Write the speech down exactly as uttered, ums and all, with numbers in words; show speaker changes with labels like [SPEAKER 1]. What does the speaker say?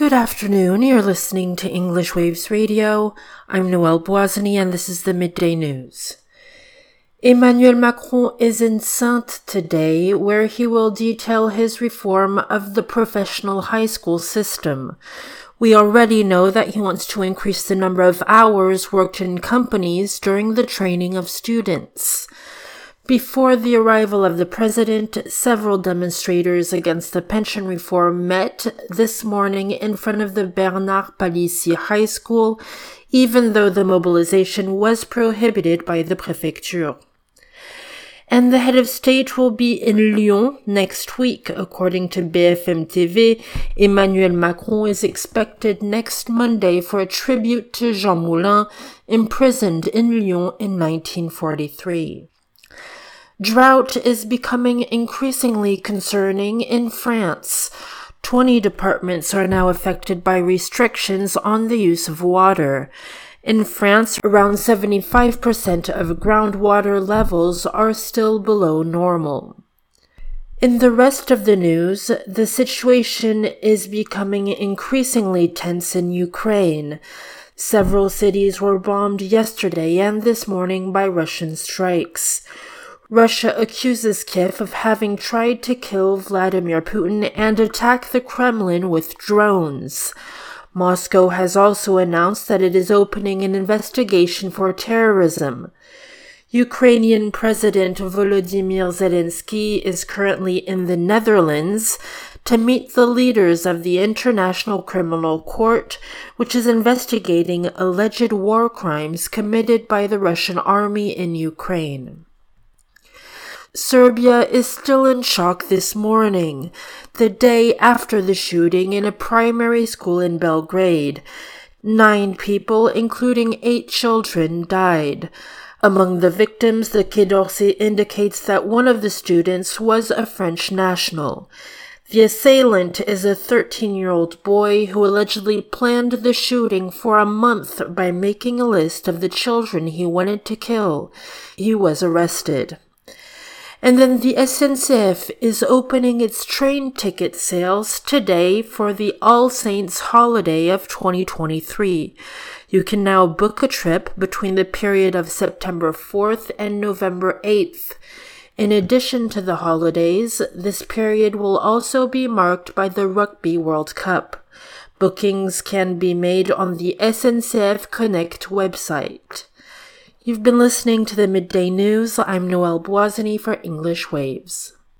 [SPEAKER 1] Good afternoon, you're listening to English Waves Radio. I'm Noelle Boisany and this is the Midday News. Emmanuel Macron is in Saintes today, where he will detail his reform of the professional high school system. We already know that he wants to increase the number of hours worked in companies during the training of students. Before the arrival of the president, several demonstrators against the pension reform met this morning in front of the Bernard Palissy High School, even though the mobilization was prohibited by the Préfecture. And the head of state will be in Lyon next week. According to B F M T V, Emmanuel Macron is expected next Monday for a tribute to Jean Moulin, imprisoned in Lyon in nineteen forty-three. Drought is becoming increasingly concerning in France. twenty departments are now affected by restrictions on the use of water. In France, around seventy-five percent of groundwater levels are still below normal. In the rest of the news, the situation is becoming increasingly tense in Ukraine. Several cities were bombed yesterday and this morning by Russian strikes. Russia accuses Kiev of having tried to kill Vladimir Putin and attack the Kremlin with drones. Moscow has also announced that it is opening an investigation for terrorism. Ukrainian President Volodymyr Zelensky is currently in the Netherlands to meet the leaders of the International Criminal Court, which is investigating alleged war crimes committed by the Russian army in Ukraine. Serbia is still in shock this morning, the day after the shooting in a primary school in Belgrade. Nine people, including eight children, died. Among the victims, the Quai d'Orsay indicates that one of the students was a French national. The assailant is a thirteen-year-old boy who allegedly planned the shooting for a month by making a list of the children he wanted to kill. He was arrested. And then the S N C F is opening its train ticket sales today for the All Saints holiday of twenty twenty-three. You can now book a trip between the period of September fourth and November eighth. In addition to the holidays, this period will also be marked by the Rugby World Cup. Bookings can be made on the S N C F Connect website. You've been listening to the Midday News. I'm Noelle Boisany for English Waves.